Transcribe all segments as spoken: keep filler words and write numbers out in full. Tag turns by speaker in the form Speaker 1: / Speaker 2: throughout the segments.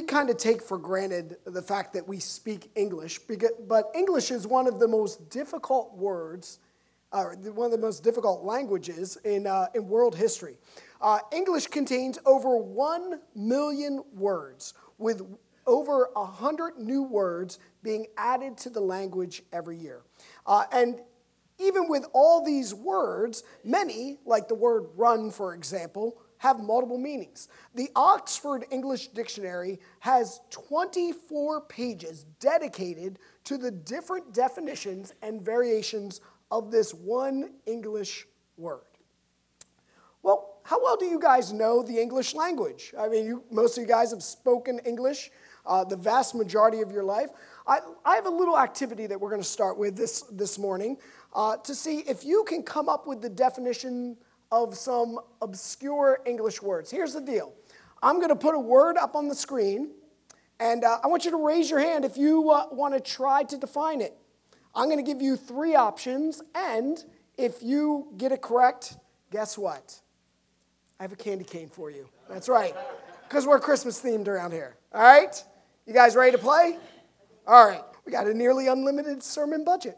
Speaker 1: kind of take for granted the fact that we speak English, because, but English is one of the most difficult words, uh, one of the most difficult languages in, uh, in world history. Uh, English contains over one million words, with over one hundred new words being added to the language every year. Uh, and even with all these words, many, like the word run, for example, have multiple meanings. The Oxford English Dictionary has twenty-four pages dedicated to the different definitions and variations of this one English word. Well, how well do you guys know the English language? I mean, you, most of you guys have spoken English uh, the vast majority of your life. I, I have a little activity that we're going to start with this, this morning uh, to see if you can come up with the definition of some obscure English words. Here's the deal. I'm going to put a word up on the screen, and uh, I want you to raise your hand if you uh, want to try to define it. I'm going to give you three options, and if you get it correct, guess what? I have a candy cane for you. That's right, because we're Christmas themed around here. All right? You guys ready to play? All right. We got a nearly unlimited sermon budget.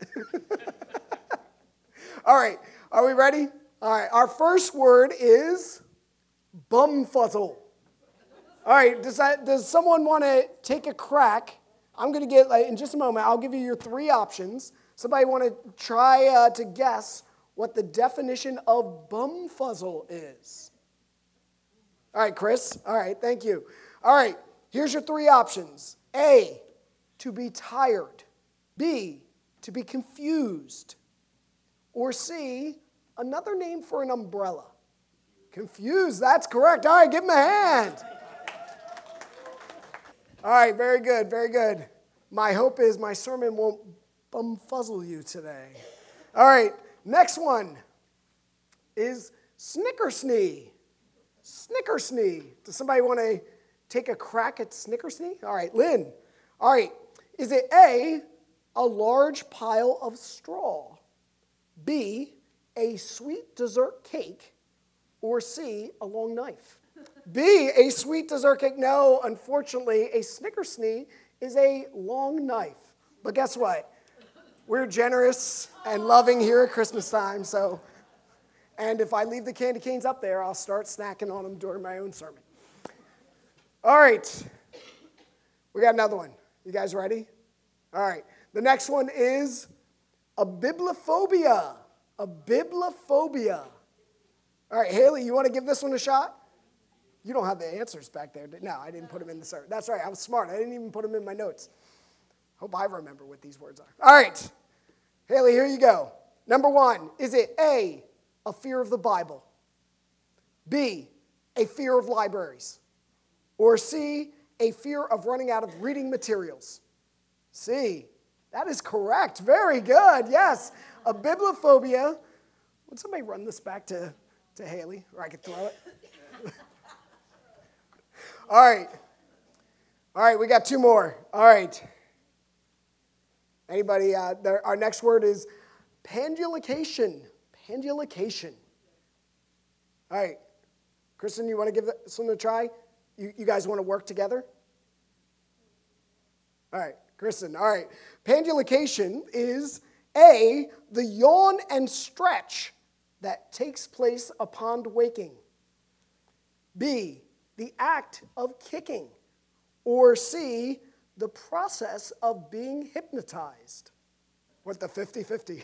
Speaker 1: All right. Are we ready? All right. Our first word is bumfuzzle. All right. Does that, does someone want to take a crack? I'm going to get, like, in just a moment, I'll give you your three options. Somebody want to try uh, to guess what the definition of bumfuzzle is? All right, Chris. All right. Thank you. All right. Here's your three options. A, to be tired. B, to be confused. Or C, another name for an umbrella. Confused, that's correct. All right, give him a hand. All right, very good, very good. My hope is my sermon won't bumfuzzle you today. All right, next one is snickersnee. Snickersnee. Does somebody want to take a crack at snickersnee? All right, Lynn. All right, is it A, a large pile of straw, B, a sweet dessert cake, or C, a long knife? B, a sweet dessert cake. No, unfortunately, a snickersnee is a long knife. But guess what? We're generous and loving here at Christmas time, so, and if I leave the candy canes up there, I'll start snacking on them during my own sermon. All right, we got another one. You guys ready? All right. The next one is a bibliophobia. A bibliophobia. All right, Haley, you want to give this one a shot? You don't have the answers back there. No, I didn't put them in the sermon. That's right. I was smart. I didn't even put them in my notes. Hope I remember what these words are. All right. Haley, here you go. Number one, is it A, a fear of the Bible? B, a fear of libraries? Or C, a fear of running out of reading materials? C. That is correct. Very good. Yes. A bibliophobia. Would somebody run this back to, to Haley, or I could throw it? All right. All right, we got two more. All right. Anybody? Uh, there, our next word is pandulication. Pandulication. All right. Kristen, you want to give this one a try? You, you guys want to work together? All right, Kristen, all right. Pandulication is A, the yawn and stretch that takes place upon waking. B, the act of kicking. Or C, the process of being hypnotized. What, the fifty-fifty?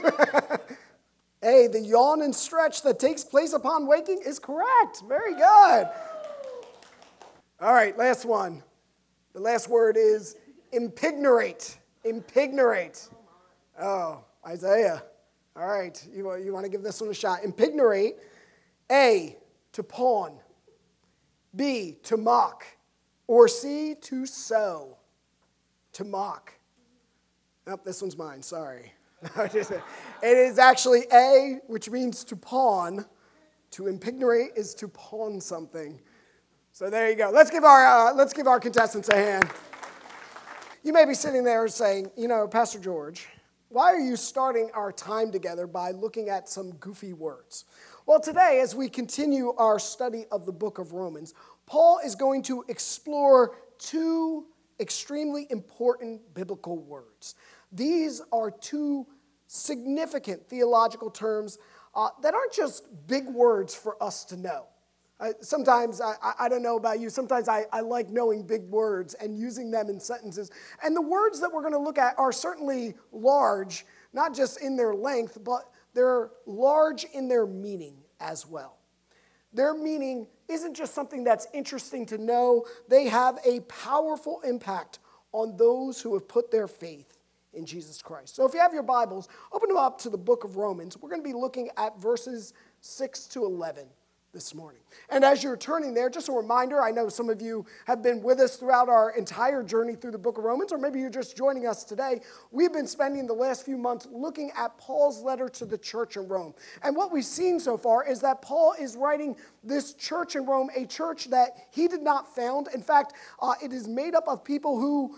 Speaker 1: A, the yawn and stretch that takes place upon waking is correct. Very good. All right, last one. The last word is impignorate. Impignorate. Oh, Isaiah. All right, you, you want to give this one a shot. Impignorate. A, to pawn. B, to mock. Or C, to sow. To mock. Oh, this one's mine, sorry. It is actually A, which means to pawn. To impignorate is to pawn something. So there you go. Let's give our uh, let's give our contestants a hand. You may be sitting there saying, you know, Pastor George, why are you starting our time together by looking at some goofy words? Well, today, as we continue our study of the book of Romans, Paul is going to explore two extremely important biblical words. These are two significant theological terms uh, that aren't just big words for us to know. Uh, sometimes, I, I don't know about you, sometimes I, I like knowing big words and using them in sentences. And the words that we're going to look at are certainly large, not just in their length, but they're large in their meaning as well. Their meaning isn't just something that's interesting to know. They have a powerful impact on those who have put their faith in Jesus Christ. So if you have your Bibles, open them up to the book of Romans. We're going to be looking at verses six to eleven this morning. And as you're turning there, just a reminder, I know some of you have been with us throughout our entire journey through the book of Romans, or maybe you're just joining us today. We've been spending the last few months looking at Paul's letter to the church in Rome. And what we've seen so far is that Paul is writing this church in Rome, a church that he did not found. In fact, uh, it is made up of people who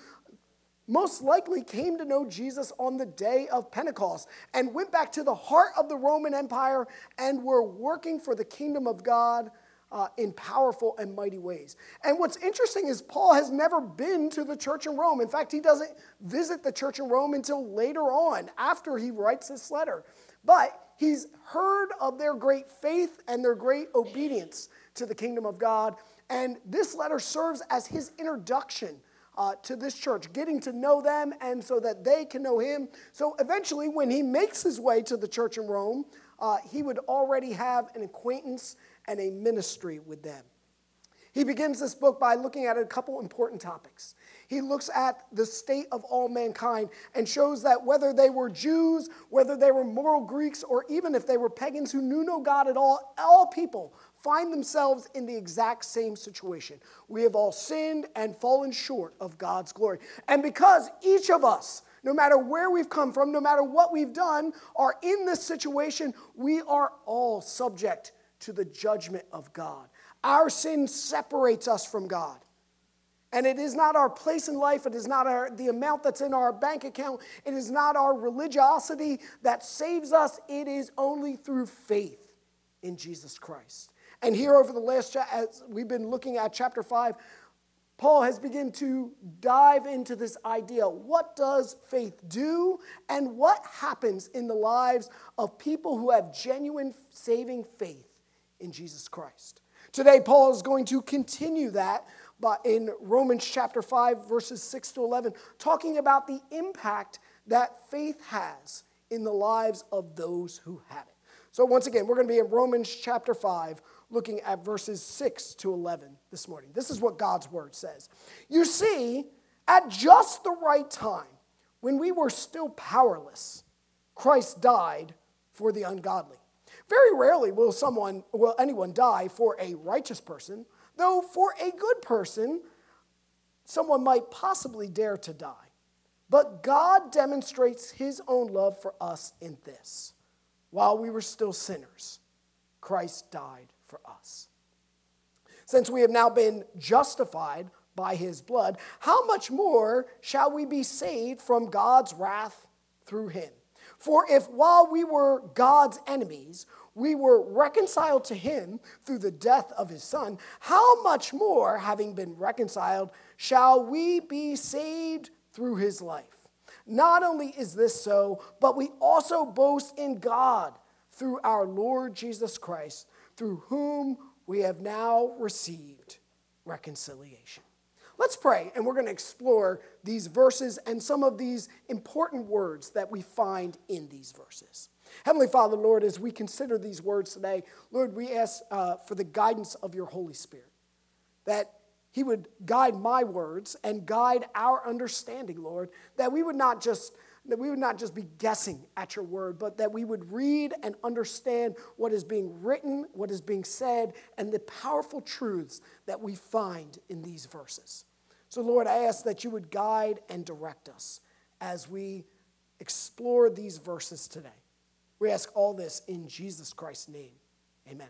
Speaker 1: most likely came to know Jesus on the day of Pentecost and went back to the heart of the Roman Empire and were working for the kingdom of God uh, in powerful and mighty ways. And what's interesting is Paul has never been to the church in Rome. In fact, he doesn't visit the church in Rome until later on, after he writes this letter. But he's heard of their great faith and their great obedience to the kingdom of God. And this letter serves as his introduction Uh, to this church, getting to know them and so that they can know him. So eventually, when he makes his way to the church in Rome, uh, he would already have an acquaintance and a ministry with them. He begins this book by looking at a couple important topics. He looks at the state of all mankind and shows that whether they were Jews, whether they were moral Greeks, or even if they were pagans who knew no God at all, all people find themselves in the exact same situation. We have all sinned and fallen short of God's glory. And because each of us, no matter where we've come from, no matter what we've done, are in this situation, we are all subject to the judgment of God. Our sin separates us from God. And it is not our place in life. It is not our, the amount that's in our bank account. It is not our religiosity that saves us. It is only through faith in Jesus Christ. And here over the last, cha- as we've been looking at chapter five, Paul has begun to dive into this idea. What does faith do? And what happens in the lives of people who have genuine saving faith in Jesus Christ? Today, Paul is going to continue that but in Romans chapter five, verses six to eleven, talking about the impact that faith has in the lives of those who have it. So once again, we're going to be in Romans chapter five, looking at verses six to eleven this morning. This is what God's word says. You see, at just the right time, when we were still powerless, Christ died for the ungodly. Very rarely will someone, will anyone die for a righteous person, though for a good person, someone might possibly dare to die. But God demonstrates his own love for us in this. While we were still sinners, Christ died for us. Since we have now been justified by his blood, how much more shall we be saved from God's wrath through him? For if while we were God's enemies, we were reconciled to him through the death of his son, how much more, having been reconciled, shall we be saved through his life? Not only is this so, but we also boast in God through our Lord Jesus Christ, through whom we have now received reconciliation. Let's pray, and we're going to explore these verses and some of these important words that we find in these verses. Heavenly Father, Lord, as we consider these words today, Lord, we ask uh, for the guidance of your Holy Spirit, that he would guide my words and guide our understanding, Lord, that we would not just that we would not just be guessing at your word, but that we would read and understand what is being written, what is being said, and the powerful truths that we find in these verses. So, Lord, I ask that you would guide and direct us as we explore these verses today. We ask all this in Jesus Christ's name. Amen.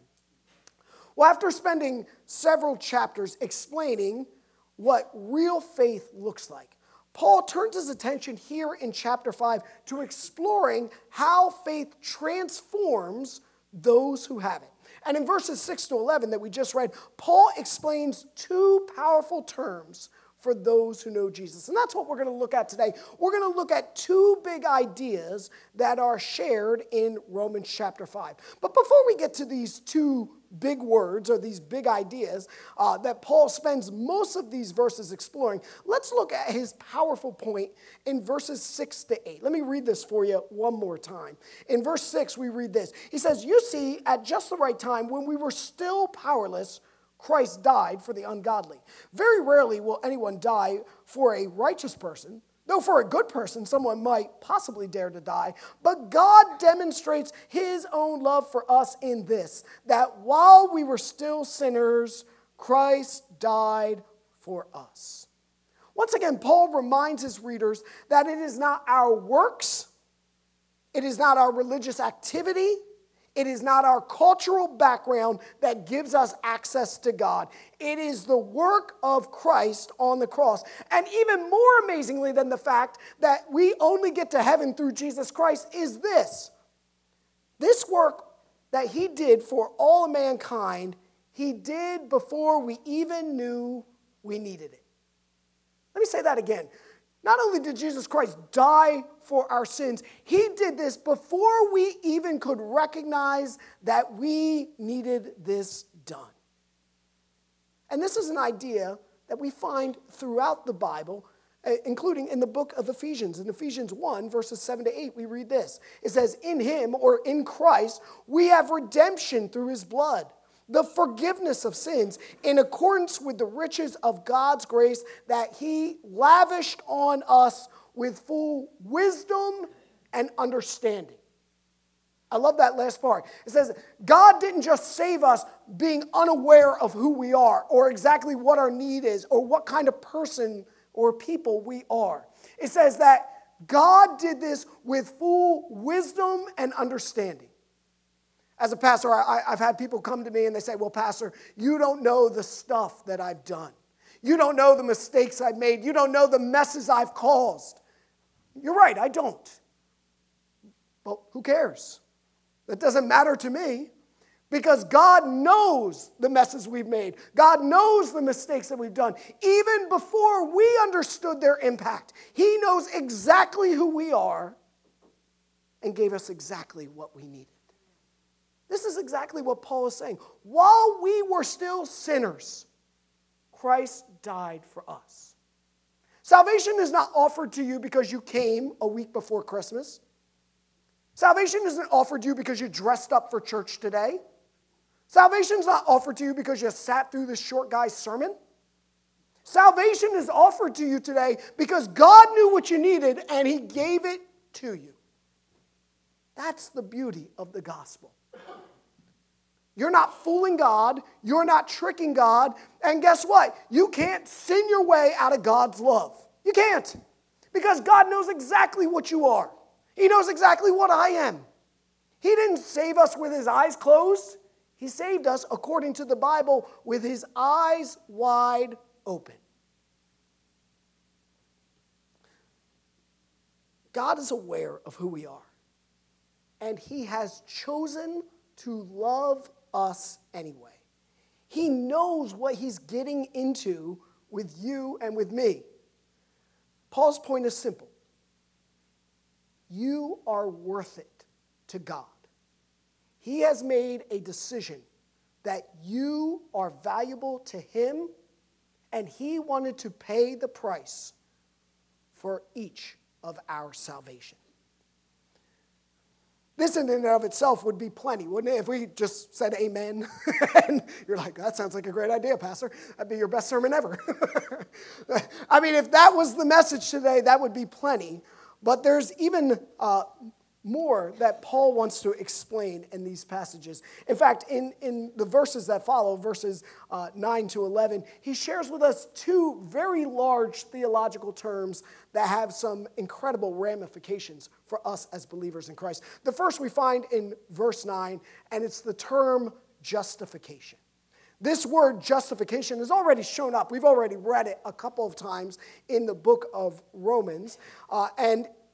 Speaker 1: Well, after spending several chapters explaining what real faith looks like, Paul turns his attention here in chapter five to exploring how faith transforms those who have it. And in verses six to eleven that we just read, Paul explains two powerful terms for those who know Jesus. And that's what we're going to look at today. We're going to look at two big ideas that are shared in Romans chapter five. But before we get to these two big words or these big ideas uh, that Paul spends most of these verses exploring, let's look at his powerful point in verses six to eight. Let me read this for you one more time. In verse six, we read this. He says, "You see, at just the right time, when we were still powerless, Christ died for the ungodly. Very rarely will anyone die for a righteous person, though for a good person someone might possibly dare to die. But God demonstrates his own love for us in this, that while we were still sinners, Christ died for us." Once again, Paul reminds his readers that it is not our works, it is not our religious activity, it is not our cultural background that gives us access to God. It is the work of Christ on the cross. And even more amazingly than the fact that we only get to heaven through Jesus Christ is this. This work that he did for all of mankind, he did before we even knew we needed it. Let me say that again. Not only did Jesus Christ die for our sins, he did this before we even could recognize that we needed this done. And this is an idea that we find throughout the Bible, including in the book of Ephesians. In Ephesians one, verses seven to eight, we read this. It says, "In him," or in Christ, "we have redemption through his blood, the forgiveness of sins, in accordance with the riches of God's grace that he lavished on us with full wisdom and understanding." I love that last part. It says, God didn't just save us being unaware of who we are or exactly what our need is or what kind of person or people we are. It says that God did this with full wisdom and understanding. As a pastor, I, I've had people come to me and they say, "Well, Pastor, you don't know the stuff that I've done. You don't know the mistakes I've made. You don't know the messes I've caused." You're right, I don't. Well, who cares? That doesn't matter to me because God knows the messes we've made. God knows the mistakes that we've done. Even before we understood their impact, he knows exactly who we are and gave us exactly what we needed. This is exactly what Paul is saying. While we were still sinners, Christ died for us. Salvation is not offered to you because you came a week before Christmas. Salvation isn't offered to you because you dressed up for church today. Salvation is not offered to you because you sat through this short guy's sermon. Salvation is offered to you today because God knew what you needed and he gave it to you. That's the beauty of the gospel. You're not fooling God. You're not tricking God. And guess what? You can't sin your way out of God's love. You can't. Because God knows exactly what you are. He knows exactly what I am. He didn't save us with his eyes closed. He saved us, according to the Bible, with his eyes wide open. God is aware of who we are. And he has chosen to love us anyway. He knows what he's getting into with you and with me. Paul's point is simple. You are worth it to God. He has made a decision that you are valuable to him, and he wanted to pay the price for each of our salvation. This in and of itself would be plenty, wouldn't it? If we just said amen, and you're like, that sounds like a great idea, Pastor. That'd be your best sermon ever. I mean, if that was the message today, that would be plenty. But there's even uh, more that Paul wants to explain in these passages. In fact, in, in the verses that follow, verses uh, nine to eleven, he shares with us two very large theological terms that have some incredible ramifications for us as believers in Christ. The first we find in verse nine, and it's the term justification. This word justification has already shown up. We've already read it a couple of times in the book of Romans. Uh, and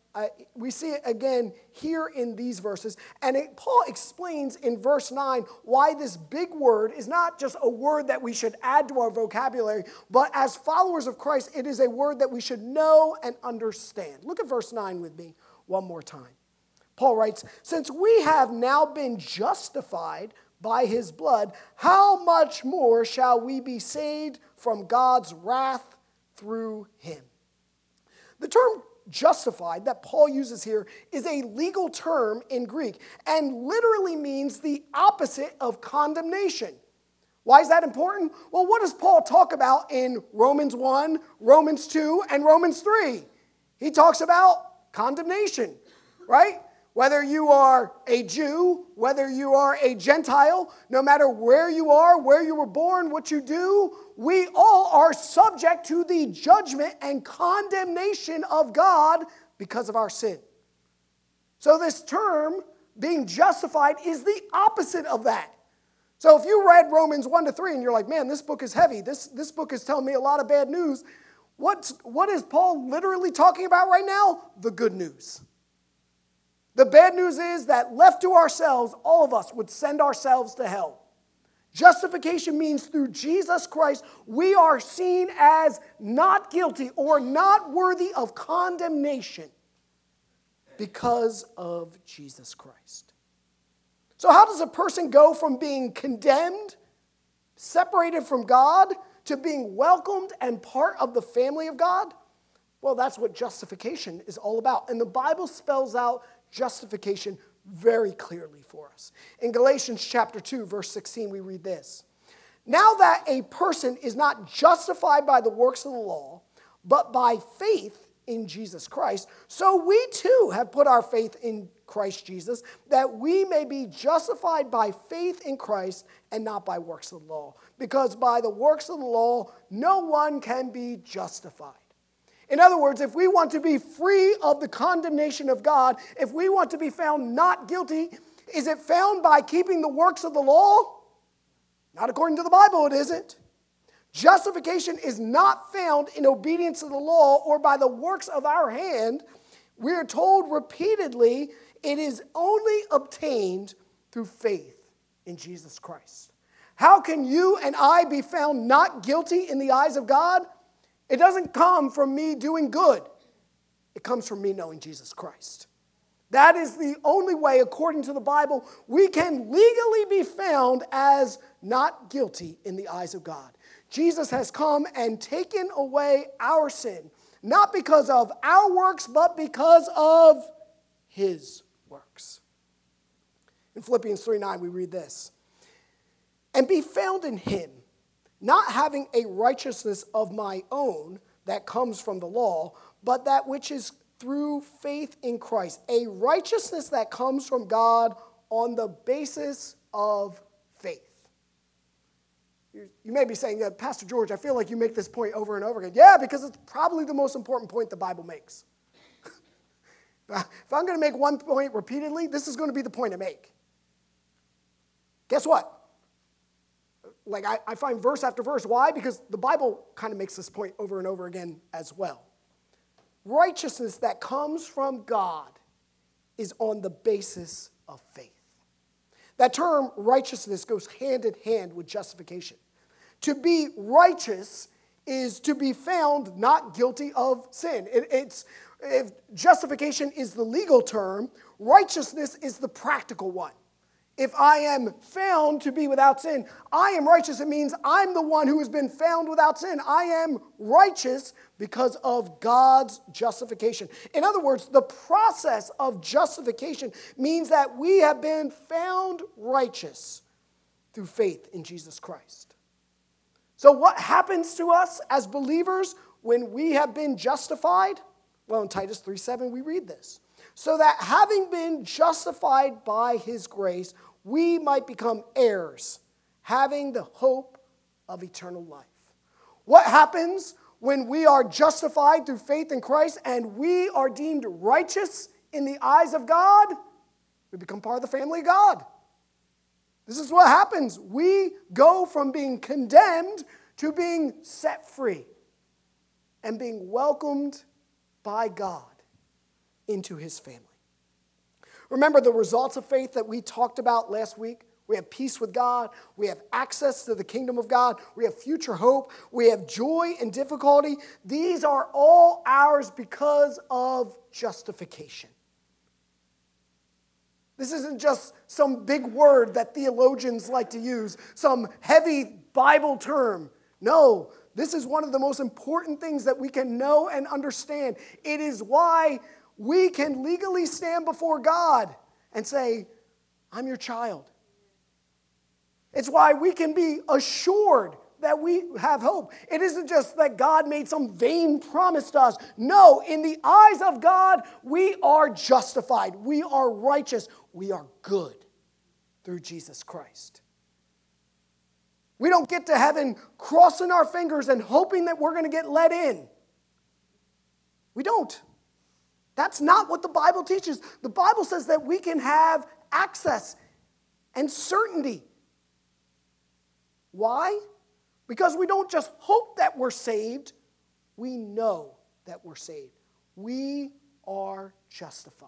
Speaker 1: Uh, we see it again here in these verses. And it, Paul explains in verse nine why this big word is not just a word that we should add to our vocabulary, but as followers of Christ, it is a word that we should know and understand. Look at verse nine with me one more time. Paul writes, "Since we have now been justified by his blood, how much more shall we be saved from God's wrath through him?" The term justified that Paul uses here is a legal term in Greek and literally means the opposite of condemnation. Why is that important? Well, what does Paul talk about in Romans one, Romans two, and Romans three? He talks about condemnation, right? Whether you are a Jew, whether you are a Gentile, no matter where you are, where you were born, what you do, we all are subject to the judgment and condemnation of God because of our sin. So this term, being justified, is the opposite of that. So if you read Romans one to three and you're like, man, this book is heavy, this, this book is telling me a lot of bad news, what's, what is Paul literally talking about right now? The good news. The bad news is that left to ourselves, all of us would send ourselves to hell. Justification means through Jesus Christ, we are seen as not guilty or not worthy of condemnation because of Jesus Christ. So how does a person go from being condemned, separated from God, to being welcomed and part of the family of God? Well, that's what justification is all about. And the Bible spells out justification very clearly for us. In Galatians chapter two, verse sixteen, we read this. "Now that a person is not justified by the works of the law, but by faith in Jesus Christ, so we too have put our faith in Christ Jesus, that we may be justified by faith in Christ and not by works of the law. Because by the works of the law, no one can be justified." In other words, if we want to be free of the condemnation of God, if we want to be found not guilty, is it found by keeping the works of the law? Not according to the Bible, it isn't. Justification is not found in obedience to the law or by the works of our hand. We are told repeatedly it is only obtained through faith in Jesus Christ. How can you and I be found not guilty in the eyes of God? It doesn't come from me doing good. It comes from me knowing Jesus Christ. That is the only way, according to the Bible, we can legally be found as not guilty in the eyes of God. Jesus has come and taken away our sin, not because of our works, but because of his works. In Philippians three nine, we read this. "And be found in him, not having a righteousness of my own that comes from the law, but that which is through faith in Christ, a righteousness that comes from God on the basis of faith." You may be saying, yeah, "Pastor George, I feel like you make this point over and over again." Yeah, because it's probably the most important point the Bible makes. If I'm going to make one point repeatedly, this is going to be the point I make. Guess what? Like I, I find verse after verse. Why? Because the Bible kind of makes this point over and over again as well. Righteousness that comes from God is on the basis of faith. That term righteousness goes hand in hand with justification. To be righteous is to be found not guilty of sin. It, it's if justification is the legal term, righteousness is the practical one. If I am found to be without sin, I am righteous. It means I'm the one who has been found without sin. I am righteous because of God's justification. In other words, the process of justification means that we have been found righteous through faith in Jesus Christ. So what happens to us as believers when we have been justified? Well, in Titus three seven, we read this. "So that having been justified by his grace, we might become heirs, having the hope of eternal life." What happens when we are justified through faith in Christ and we are deemed righteous in the eyes of God? We become part of the family of God. This is what happens. We go from being condemned to being set free and being welcomed by God into his family. Remember the results of faith that we talked about last week? We have peace with God. We have access to the kingdom of God. We have future hope. We have joy in difficulty. These are all ours because of justification. This isn't just some big word that theologians like to use, some heavy Bible term. No, this is one of the most important things that we can know and understand. It is why we can legally stand before God and say, I'm your child. It's why we can be assured that we have hope. It isn't just that God made some vain promise to us. No, in the eyes of God, we are justified. We are righteous. We are good through Jesus Christ. We don't get to heaven crossing our fingers and hoping that we're going to get let in. We don't. That's not what the Bible teaches. The Bible says that we can have access and certainty. Why? Because we don't just hope that we're saved, we know that we're saved. We are justified.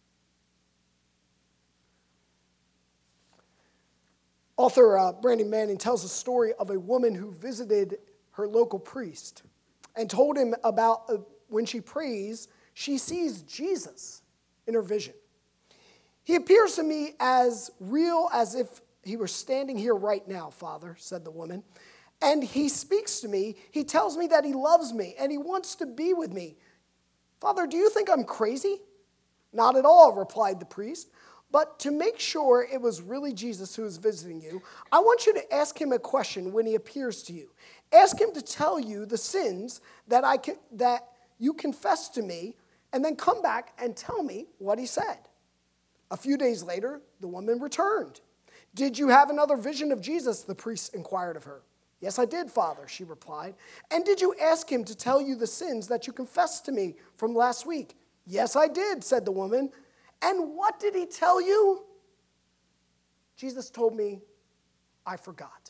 Speaker 1: Author uh, Brandon Manning tells a story of a woman who visited her local priest and told him about uh, when she prays, she sees Jesus in her vision. He appears to me as real as if he were standing here right now, Father, said the woman. And he speaks to me. He tells me that he loves me and he wants to be with me. Father, do you think I'm crazy? Not at all, replied the priest. But to make sure it was really Jesus who was visiting you, I want you to ask him a question when he appears to you. Ask him to tell you the sins that I can, that you confess to me, and then come back and tell me what he said. A few days later, the woman returned. Did you have another vision of Jesus? The priest inquired of her. Yes, I did, Father, she replied. And did you ask him to tell you the sins that you confessed to me from last week? Yes, I did, said the woman. And what did he tell you? Jesus told me, I forgot.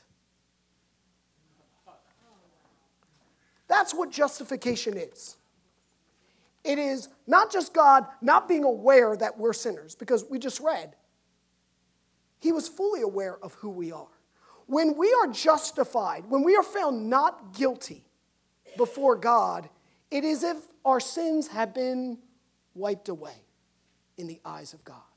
Speaker 1: That's what justification is. It is not just God not being aware that we're sinners, because we just read, he was fully aware of who we are. When we are justified, when we are found not guilty before God, it is as if our sins have been wiped away in the eyes of God.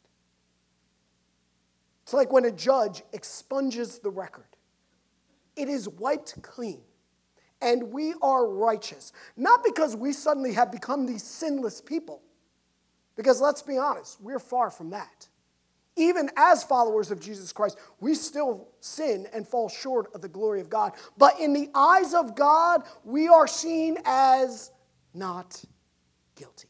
Speaker 1: It's like when a judge expunges the record. It is wiped clean, and we are righteous. Not because we suddenly have become these sinless people, because let's be honest, we're far from that. Even as followers of Jesus Christ, we still sin and fall short of the glory of God. But in the eyes of God, we are seen as not guilty.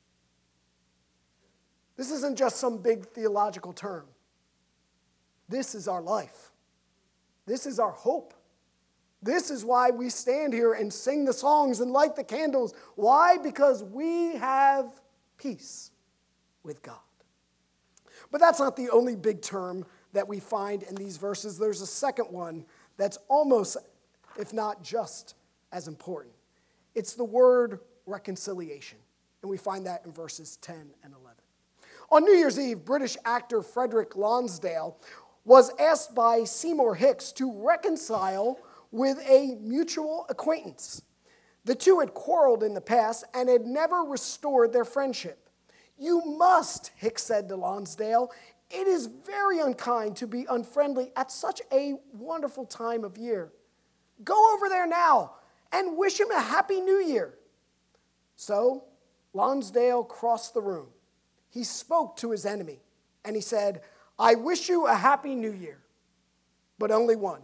Speaker 1: This isn't just some big theological term. This is our life. This is our hope. This is why we stand here and sing the songs and light the candles. Why? Because we have peace with God. But that's not the only big term that we find in these verses. There's a second one that's almost, if not just as important. It's the word reconciliation. And we find that in verses ten and eleven. On New Year's Eve, British actor Frederick Lonsdale was asked by Seymour Hicks to reconcile with a mutual acquaintance. The two had quarreled in the past and had never restored their friendship. You must, Hicks said to Lonsdale. It is very unkind to be unfriendly at such a wonderful time of year. Go over there now and wish him a happy new year. So Lonsdale crossed the room. He spoke to his enemy, and he said, I wish you a happy new year, but only one.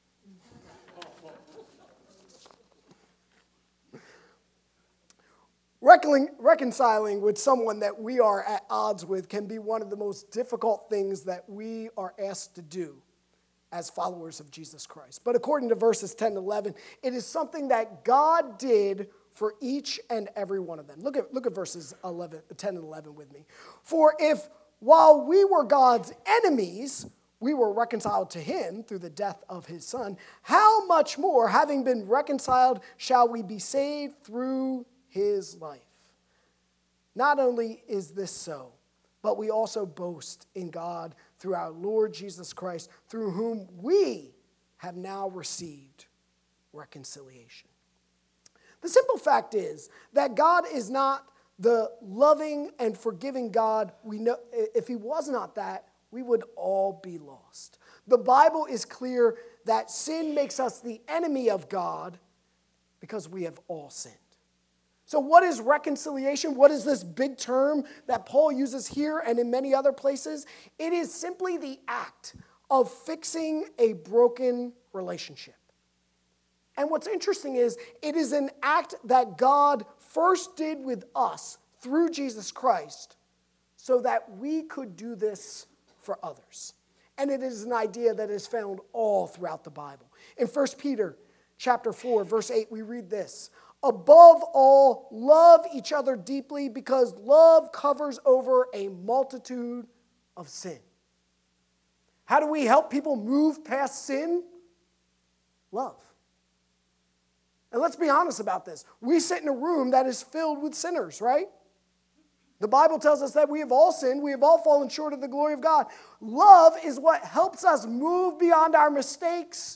Speaker 1: Reconciling with someone that we are at odds with can be one of the most difficult things that we are asked to do as followers of Jesus Christ. But according to verses ten and eleven, it is something that God did for each and every one of them. Look at, look at verses eleven, ten and eleven with me. For if while we were God's enemies, we were reconciled to him through the death of his son, how much more, having been reconciled, shall we be saved through his life? Not only is this so, but we also boast in God through our Lord Jesus Christ, through whom we have now received reconciliation. The simple fact is that God is not the loving and forgiving God we know. If he was not that, we would all be lost. The Bible is clear that sin makes us the enemy of God because we have all sinned. So what is reconciliation? What is this big term that Paul uses here and in many other places? It is simply the act of fixing a broken relationship. And what's interesting is it is an act that God first did with us through Jesus Christ so that we could do this for others. And it is an idea that is found all throughout the Bible. In First Peter chapter four, verse eight, we read this: above all, love each other deeply because love covers over a multitude of sin. How do we help people move past sin? Love. And let's be honest about this. We sit in a room that is filled with sinners, right? The Bible tells us that we have all sinned. We have all fallen short of the glory of God. Love is what helps us move beyond our mistakes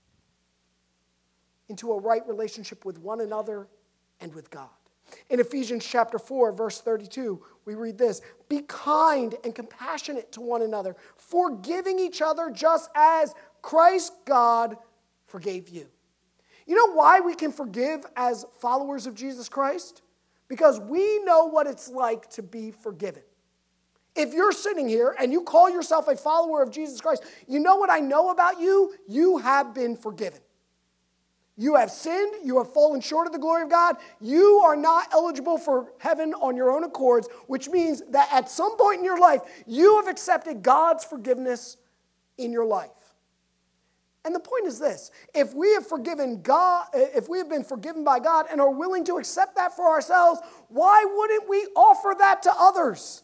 Speaker 1: into a right relationship with one another and with God. In Ephesians chapter four, verse thirty-two, we read this: be kind and compassionate to one another, forgiving each other just as Christ God forgave you. You know why we can forgive as followers of Jesus Christ? Because we know what it's like to be forgiven. If you're sitting here and you call yourself a follower of Jesus Christ, you know what I know about you? You have been forgiven. You have sinned. You have fallen short of the glory of God. You are not eligible for heaven on your own accords, which means that at some point in your life, you have accepted God's forgiveness in your life. And the point is this: if we have forgiven God, if we have been forgiven by God and are willing to accept that for ourselves, why wouldn't we offer that to others?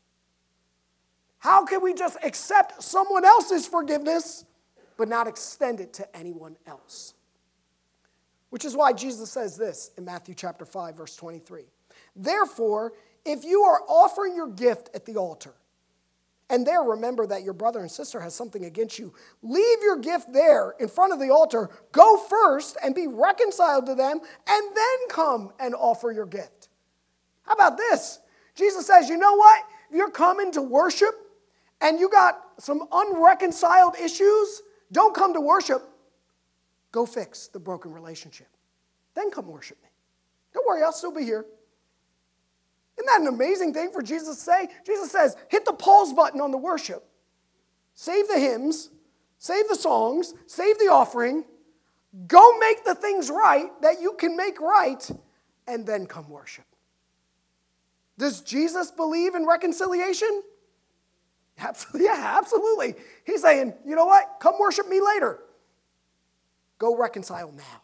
Speaker 1: How can we just accept someone else's forgiveness but not extend it to anyone else? Which is why Jesus says this in Matthew chapter five, verse twenty-three. Therefore, if you are offering your gift at the altar, and there remember that your brother and sister has something against you, leave your gift there in front of the altar, go first and be reconciled to them, and then come and offer your gift. How about this? Jesus says, you know what? If you're coming to worship and you got some unreconciled issues, don't come to worship. Go fix the broken relationship. Then come worship me. Don't worry, I'll still be here. Isn't that an amazing thing for Jesus to say? Jesus says, hit the pause button on the worship. Save the hymns, save the songs, save the offering. Go make the things right that you can make right, and then come worship. Does Jesus believe in reconciliation? Absolutely, yeah, absolutely. He's saying, you know what? Come worship me later. Go reconcile now.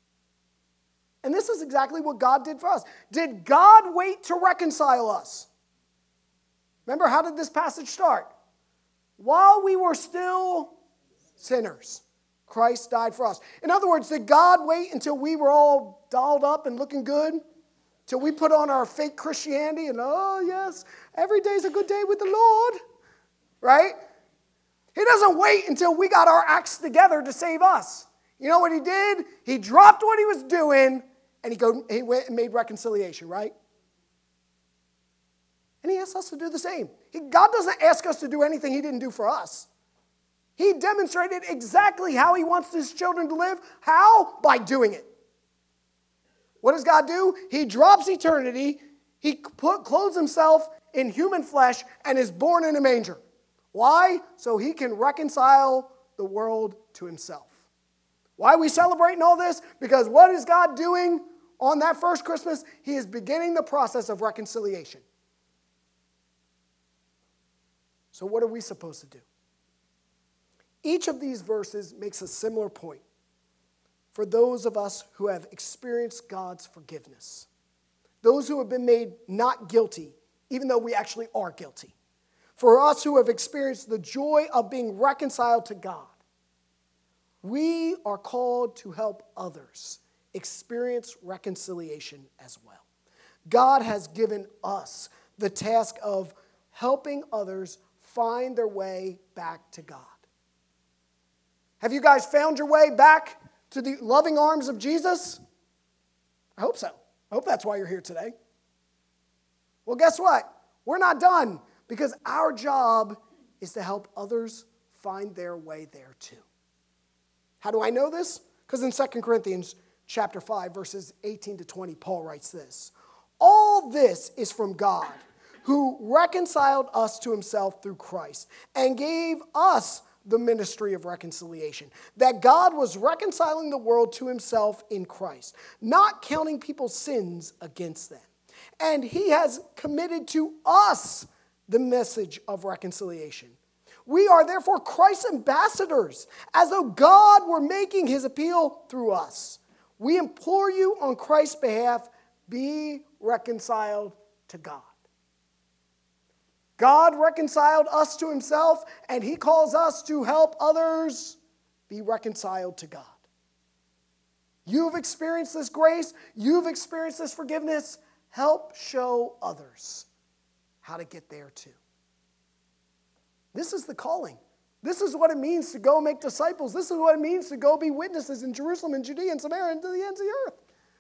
Speaker 1: And this is exactly what God did for us. Did God wait to reconcile us? Remember, how did this passage start? While we were still sinners, Christ died for us. In other words, did God wait until we were all dolled up and looking good? Till we put on our fake Christianity and, oh yes, every day's a good day with the Lord, right? He doesn't wait until we got our acts together to save us. You know what he did? He dropped what he was doing and he, go, he went and made reconciliation, right? And he asks us to do the same. He, God doesn't ask us to do anything he didn't do for us. He demonstrated exactly how he wants his children to live. How? By doing it. What does God do? He drops eternity. He put, clothes himself in human flesh and is born in a manger. Why? So he can reconcile the world to himself. Why are we celebrating all this? Because what is God doing on that first Christmas? He is beginning the process of reconciliation. So what are we supposed to do? Each of these verses makes a similar point for those of us who have experienced God's forgiveness. Those who have been made not guilty, even though we actually are guilty. For us who have experienced the joy of being reconciled to God. We are called to help others experience reconciliation as well. God has given us the task of helping others find their way back to God. Have you guys found your way back to the loving arms of Jesus? I hope so. I hope that's why you're here today. Well, guess what? We're not done, because our job is to help others find their way there too. How do I know this? Because in Second Corinthians chapter five, verses eighteen to twenty, Paul writes this: all this is from God, who reconciled us to himself through Christ and gave us the ministry of reconciliation, that God was reconciling the world to himself in Christ, not counting people's sins against them. And he has committed to us the message of reconciliation. We are therefore Christ's ambassadors, as though God were making his appeal through us. We implore you on Christ's behalf, be reconciled to God. God reconciled us to himself, and he calls us to help others be reconciled to God. You've experienced this grace. You've experienced this forgiveness. Help show others how to get there too. This is the calling. This is what it means to go make disciples. This is what it means to go be witnesses in Jerusalem and Judea and Samaria and to the ends of the earth.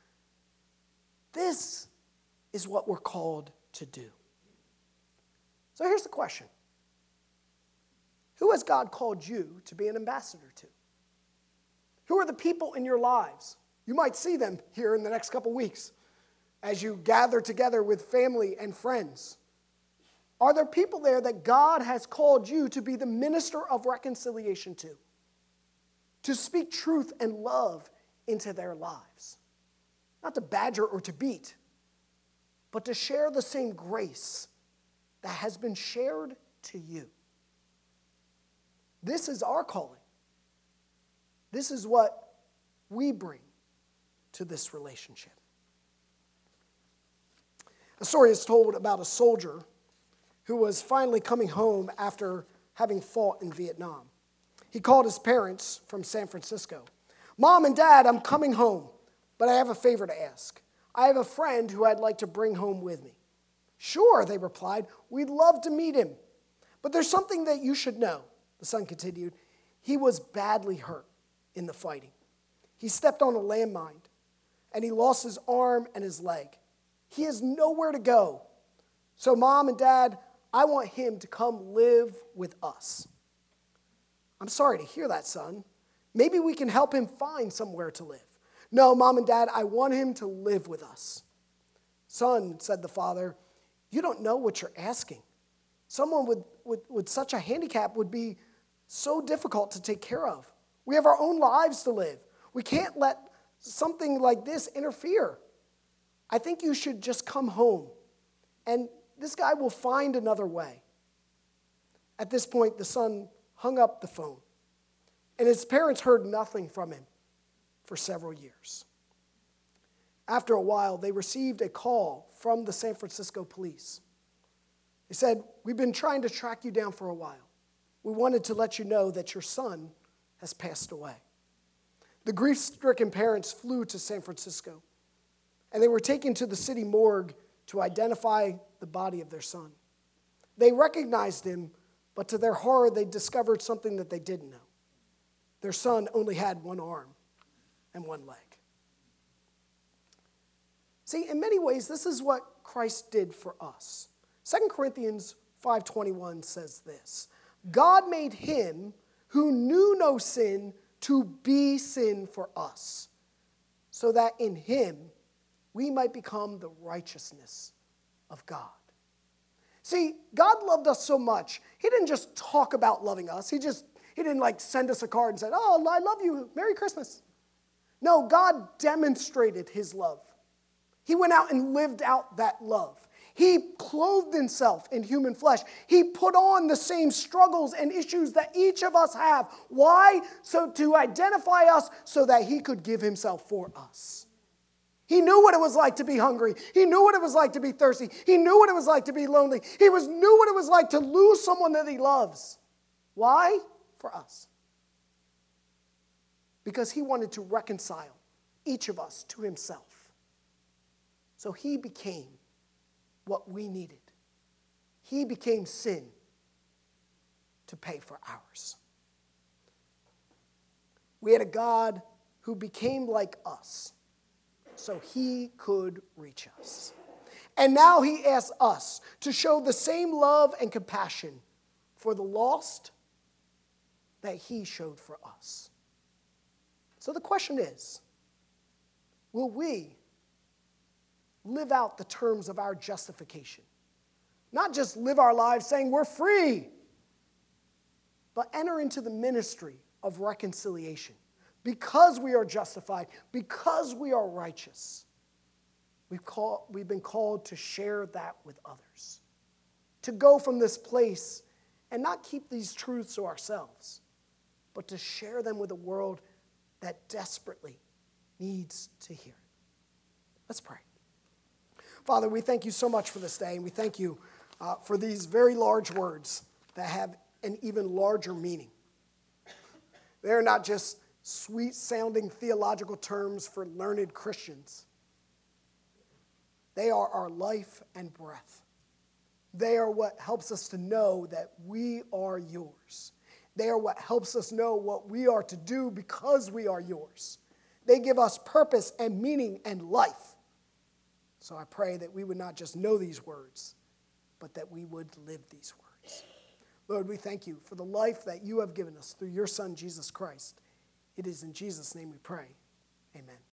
Speaker 1: This is what we're called to do. So here's the question. Who has God called you to be an ambassador to? Who are the people in your lives? You might see them here in the next couple weeks as you gather together with family and friends. Are there people there that God has called you to be the minister of reconciliation to? To speak truth and love into their lives? Not to badger or to beat, but to share the same grace that has been shared to you. This is our calling. This is what we bring to this relationship. A story is told about a soldier who was finally coming home after having fought in Vietnam. He called his parents from San Francisco. Mom and Dad, I'm coming home, but I have a favor to ask. I have a friend who I'd like to bring home with me. Sure, they replied, we'd love to meet him. But there's something that you should know, the son continued. He was badly hurt in the fighting. He stepped on a landmine, and he lost his arm and his leg. He has nowhere to go. So Mom and Dad, I want him to come live with us. I'm sorry to hear that, son. Maybe we can help him find somewhere to live. No, Mom and Dad, I want him to live with us. Son, said the father, you don't know what you're asking. Someone with, with, with such a handicap would be so difficult to take care of. We have our own lives to live. We can't let something like this interfere. I think you should just come home, and this guy will find another way. At this point, the son hung up the phone, and his parents heard nothing from him for several years. After a while, they received a call from the San Francisco police. They said, we've been trying to track you down for a while. We wanted to let you know that your son has passed away. The grief-stricken parents flew to San Francisco, and they were taken to the city morgue to identify the body of their son. They recognized him, but to their horror, they discovered something that they didn't know. Their son only had one arm and one leg. See, in many ways, this is what Christ did for us. Second Corinthians five twenty-one says this: God made him who knew no sin to be sin for us, so that in him we might become the righteousness of God. See, God loved us so much, he didn't just talk about loving us. He just, he didn't like send us a card and said, oh, I love you, Merry Christmas. No, God demonstrated his love. He went out and lived out that love. He clothed himself in human flesh. He put on the same struggles and issues that each of us have. Why? So to identify us so that he could give himself for us. He knew what it was like to be hungry. He knew what it was like to be thirsty. He knew what it was like to be lonely. He was knew what it was like to lose someone that he loves. Why? For us. Because he wanted to reconcile each of us to himself, So he became what we needed. He became sin to pay for ours. We had a God who became like us so he could reach us. And now he asks us to show the same love and compassion for the lost that he showed for us. So the question is, will we live out the terms of our justification? Not just live our lives saying we're free, but enter into the ministry of reconciliation. Because we are justified, because we are righteous, we've, call, we've been called to share that with others. To go from this place and not keep these truths to ourselves, but to share them with a world that desperately needs to hear it. Let's pray. Father, we thank you so much for this day, and we thank you uh, for these very large words that have an even larger meaning. They're not just sweet-sounding theological terms for learned Christians. They are our life and breath. They are what helps us to know that we are yours. They are what helps us know what we are to do because we are yours. They give us purpose and meaning and life. So I pray that we would not just know these words, but that we would live these words. Lord, we thank you for the life that you have given us through your Son, Jesus Christ. It is in Jesus' name we pray. Amen.